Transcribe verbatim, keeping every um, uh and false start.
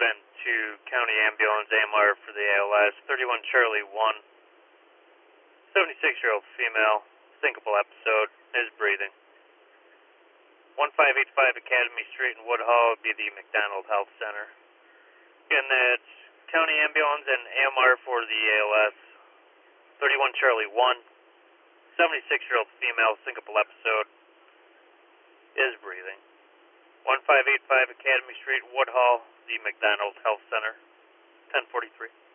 been to County Ambulance A M R for the A L S, thirty-one Charlie one, seventy-six-year-old female, syncopal episode, is breathing. one five eight five Academy Street in Woodhull would be the McDonald Health Center. Again, that's County Ambulance and A M R for the A L S, thirty-one Charlie one, seventy-six-year-old female, syncopal episode, is breathing. one five eight five Academy Street, Woodhull, the McDonald Health Center, ten forty-three.